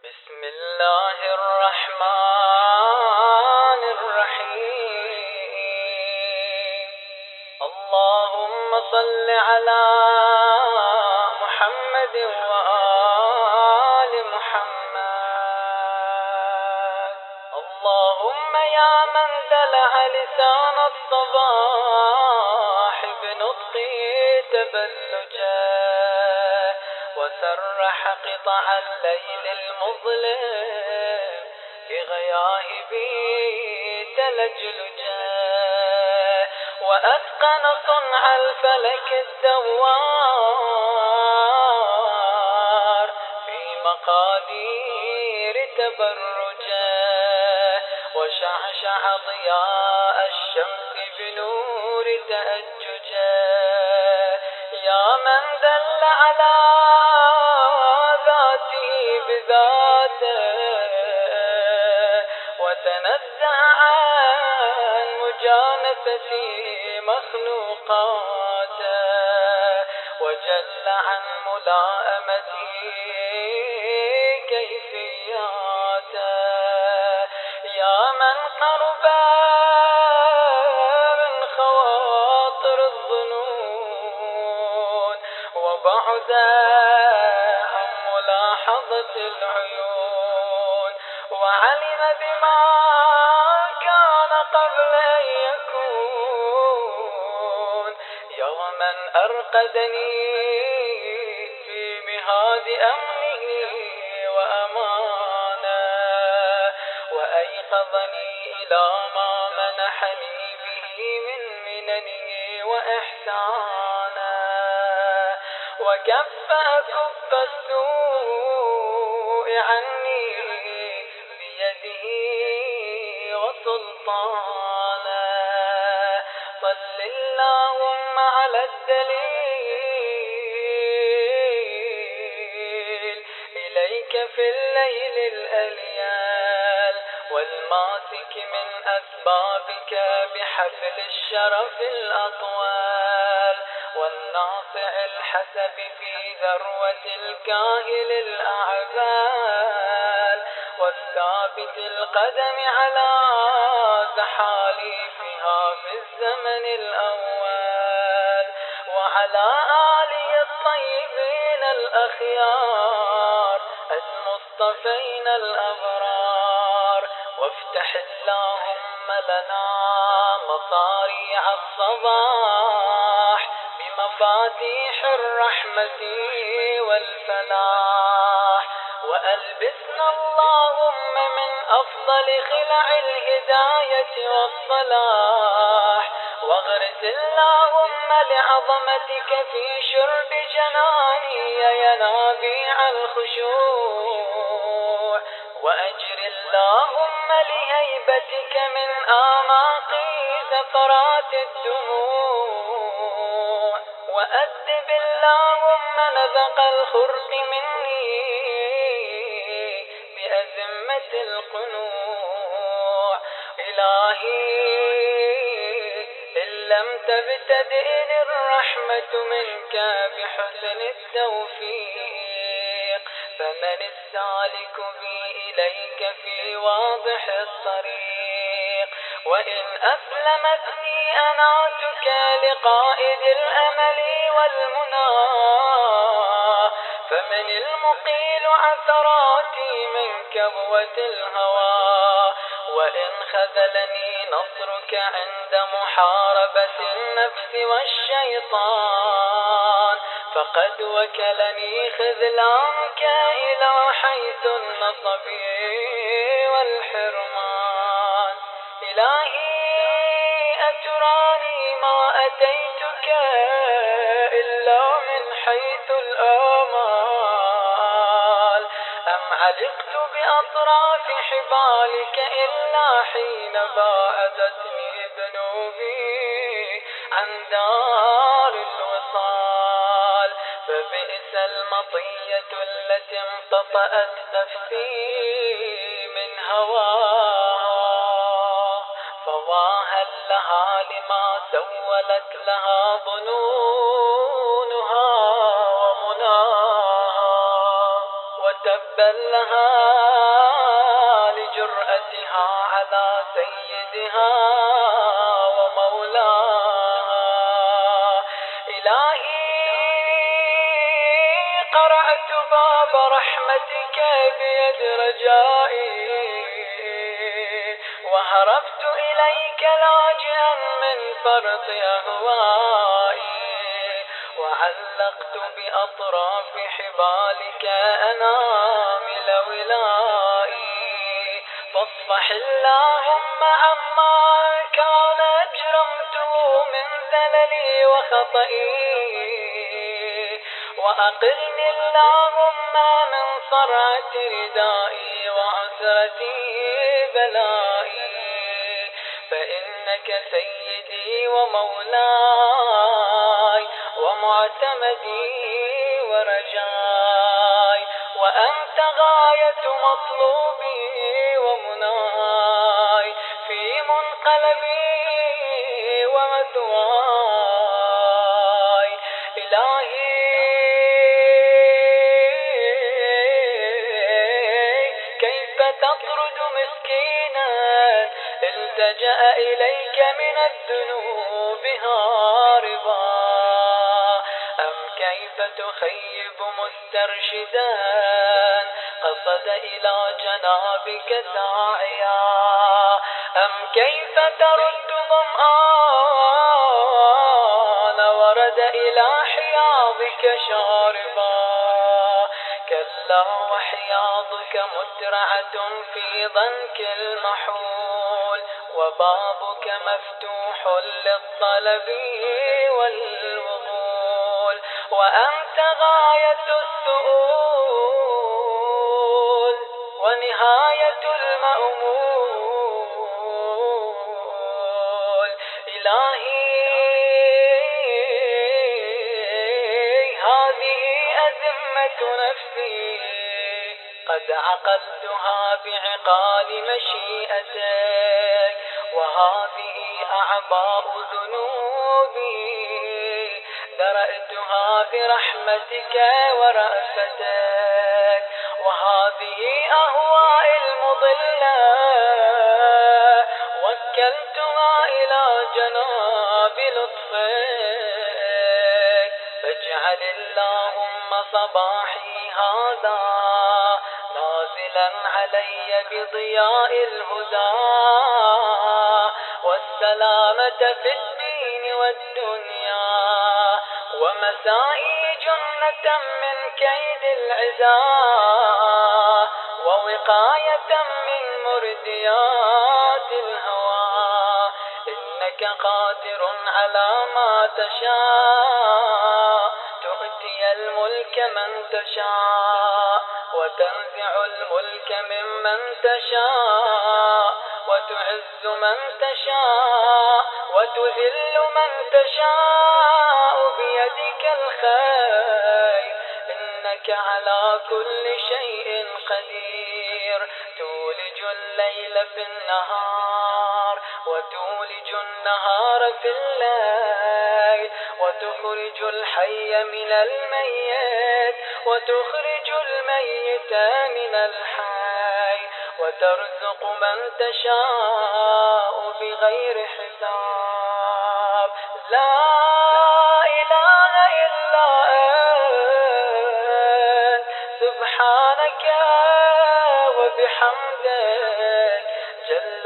بسم الله الرحمن الرحيم. اللهم صل على محمد وآل محمد. اللهم يا من دلع لسان الصباح بنطقه تبلجا وسرح قطع الليل المظلم بغياهبه تلجلجا وأتقن صنع الفلك الدوار في مقادير تبرجا وشعشع ضياء الشمس بنور تأججا يا من دل على ذاته بذاته وتنزه عن مجانسة مخلوقاته وجل عن ملائمته كيفياته يا من قرب من خواطر الظنون وبعد عن ملاحظة العيون وعلم بما كان قبل أن يكون يا من أرقدني في مهاد أمنه وأمانه وأيقظني إلى ما منحني به من مننه وإحسانه وكف السوء عني بيده وسلطانه صل اللهم على الدليل إليك في الليل الأليال والماسك من أسبابك بحبل الشرف الأطوال والناصع الحسب في ذروة الكاهل الأعبال والثابت القدم على زحاليفها في الزمن الأول وعلى آله الطيبين الأخيار المصطفين الأبرار وافتح اللهم لنا مصاريع الصباح بمفاتيح الرحمة والفلاح وألبسنا اللهم من أفضل خلع الهداية والصلاح واغرس اللهم لعظمتك في شرب جناني ينابيع الخشوع وأجر اللهم لهيبتك من آماقي زفرات الدموع وأدب اللهم نزق الخرق مني بأزمة القنوع إلهي إن لم تبتدئني الرحمة منك بحسن التوفيق فمن السالك بي إليك في واضح الطريق وإن أسلمتني أناتك لقائد الأمل والمنى فمن المقيل عثراتي من كبوة الهوى وإن خذلني نصرك عند محاربة النفس والشيطان فقد وكلني خذلانك إلى حيث النصب والحرمان إلهي أتراني ما أتيتك إلا من حيث الآمال أم علقت بأطراف حبالك إلا حين باعدتني ذنوبي عن دار الوصال فبئس المطية التي امتطأت نفسي من هواها فواها لها لما سولت لها ظنونها ومناها تبا لها لجرأتها على سيدها ومولاها. إلهي قرعت باب رحمتك بيد رجائي، وهربت إليك لاجئا من فرط أهوائي، وعلقت بأطراف حبالك أنامل ولائي. فاصفح اللهم عما كان أجرمته من زللي وخطئي، وأقلني اللهم من صرعة ردائي وعسرتي بلائي، فإنك سيدي ومولاي ومعتمدي ورجاي، وأنت غاية مطلوبي ومناي في منقلبي ومثواي. إلهي كيف تطرد مسكينا التجأ إليك من الذنوب هاربا، أم كيف تخيب مسترشدا قصد إلى جنابك ساعيا، أم كيف ترد ظمآن ورد إلى حياضك شاربا. كلا وحياضك مترعة في ضنك المحول، وبابك مفتوح للطلب والوصول، وأنت غاية السؤول ونهاية المأمول. إلهي هذه أزمة نفسي قد عقلتها بعقال مشيئتك، وهذه أعباء ذنوبي درأتها برحمتك ورأفتك، وهذه أهواء المضلة وكلتها إلى جناب لطفك. فاجعل اللهم صباحي هذا نازلا علي بضياء الهدى، والسلامة في الدين والدنيا، ومسائي جنة من كيد العداء، ووقاية من مرديات الهوى. إنك قادر على ما تشاء، تؤتي الملك من تشاء وتنزع الملك ممن تشاء، وتعز من تشاء وتذل من تشاء بيدك الخير، إنك على كل شيء قدير. تولج الليل في النهار وتولج النهار في الليل، وتخرج الحي من الميت وتخرج الميت من الحي، وترزق من تشاء بغير حساب. لا إله إلا أنت سبحانك وبحمدك جل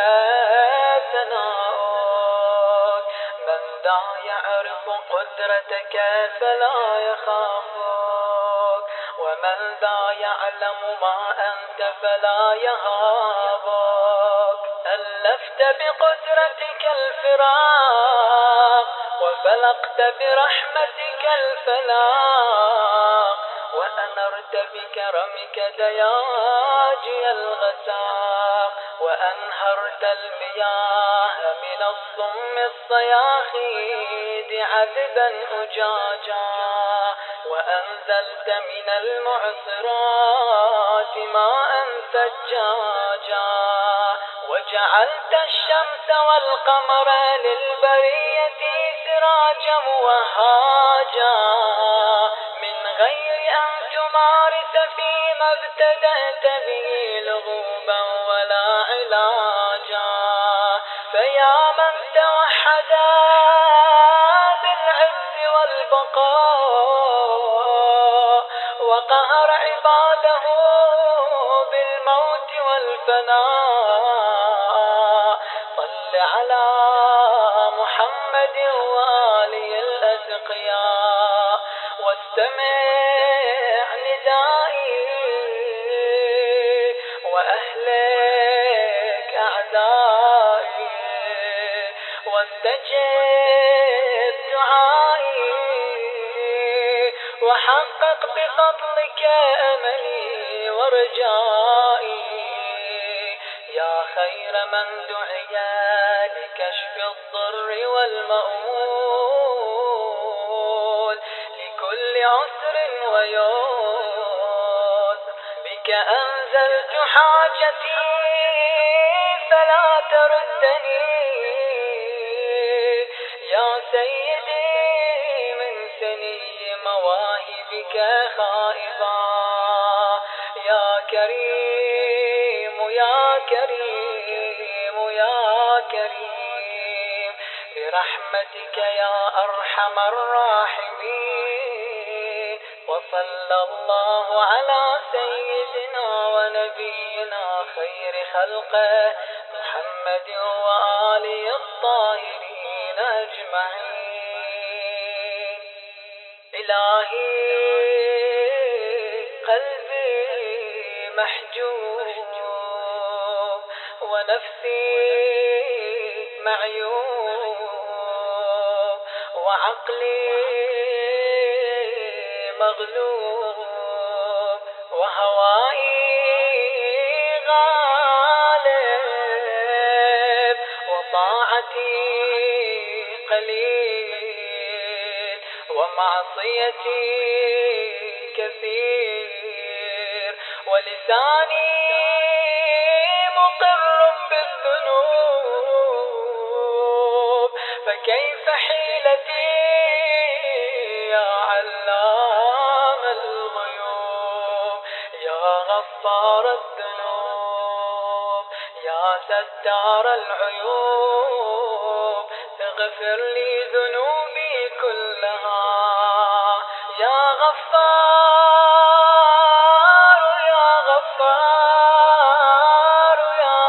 ثناؤك. من ذا يعرف قدرتك فلا يخافك، ومن ذا يعلم ما أنت فلا يهابك. ألفت بقدرتك الفراق وفلقت برحمتك الفلاق، وأنرت بكرمك دياجي الغساق، وأنهرت المياه من الصم الصياخيد عذبا أجاجا، وأنزلت من المعصرات ماء ثجاجا، وجعلت الشمس والقمر للبرية سراجا وهاجا. من غير أن تمارس فيما ابتدأت به لغوبا ولا علاجا. فيا من توحدا بالعز والبقاء وقهر عباده بالموت والفناء، صل على محمد وآله الأتقياء واستمع ندائي وأهلك أعدائي واستجب دعائي وحقق بفضلك أملي ورجائي. يا خير من دعي لكشف الضر والمؤون لكل عسر ويسر، بك أنزلت حاجتي فلا تردني يا سيدي من سني مواهبك خائبا. يا كريم يا كريم يا كريم برحمتك يا أرحم الراحمين. وصلى الله على سيدنا ونبينا خير خلقه محمد وآله الطاهرين أجمعين. إلهي قلبي محجوب ونفسي معيوب وعقلي مغلوب وهوائي غالب وطاعتي قليل ومعصيتي كثير ولساني مقر بالذنوب، فكيف حيلتي يا علام الغيوب. يا غفار الذنوب يا ستار العيوب اغفر لي ذنوبي كلها. يا غفار يا غفار يا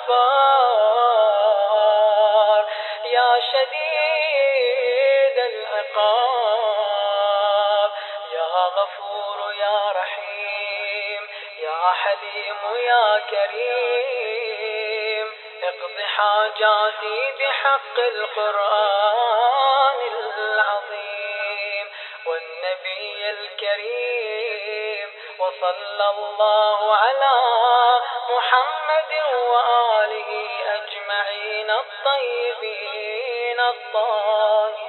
غفار يا شديد العقاب. يا غفور يا رحيم يا حليم يا كريم اقض حاجاتي بحق القرآن العظيم والنبي الكريم. وصلى الله على محمد وآله أجمعين الطيبين الطاهرين.